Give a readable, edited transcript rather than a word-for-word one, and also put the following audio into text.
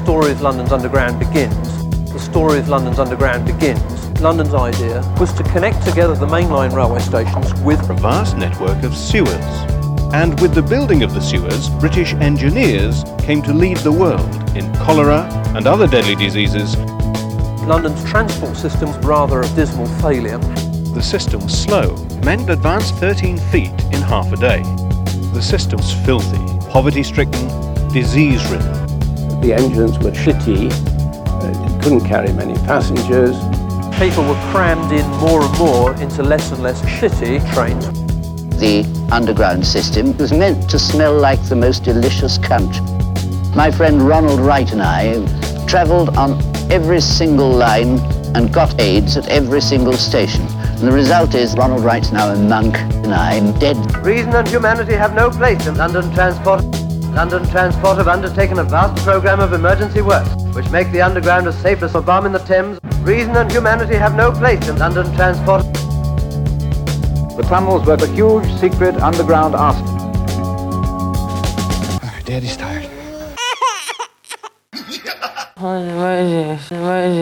story of London's Underground begins, London's idea was to connect together the mainline railway stations with a vast network of sewers. And with the building of the sewers, British engineers came to lead the world in cholera and other deadly diseases. London's transport system's rather a dismal failure. The system was slow. Men could advance 13 feet in half a day. The system's filthy, poverty-stricken, disease-ridden. The engines were shitty, couldn't carry many passengers. People were crammed in more and more into less and less shitty trains. The underground system was meant to smell like the most delicious cunt. My friend Ronald Wright and I travelled on every single line and got AIDS at every single station. And the result is Ronald Wright's now a monk and I'm dead. Reason and humanity have no place in London Transport. London Transport have undertaken a vast programme of emergency works, which make the underground as safe as a bomb in the Thames. Reason and humanity have no place in London Transport. The tunnels were the huge secret underground arsenal. Daddy's tired.